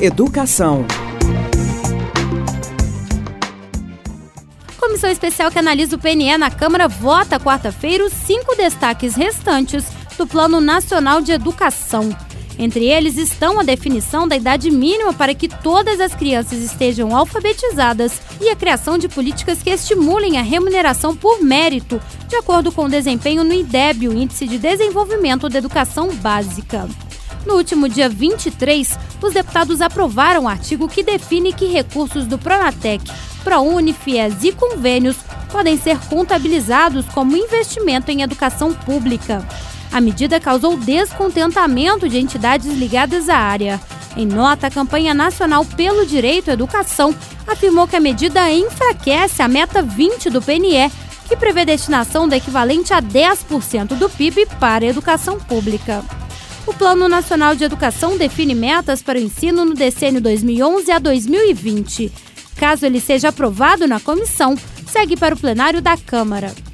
Educação. Comissão especial que analisa o PNE na Câmara vota quarta-feira os 5 destaques restantes do Plano Nacional de Educação. Entre eles estão a definição da idade mínima para que todas as crianças estejam alfabetizadas e a criação de políticas que estimulem a remuneração por mérito, de acordo com o desempenho no IDEB, o Índice de Desenvolvimento da Educação Básica. No último dia 23, os deputados aprovaram o artigo que define que recursos do Pronatec, ProUni, FIES e convênios podem ser contabilizados como investimento em educação pública. A medida causou descontentamento de entidades ligadas à área. Em nota, a Campanha Nacional pelo Direito à Educação afirmou que a medida enfraquece a meta 20 do PNE, que prevê destinação do equivalente a 10% do PIB para a educação pública. O Plano Nacional de Educação define metas para o ensino no decênio 2011 a 2020. Caso ele seja aprovado na comissão, segue para o plenário da Câmara.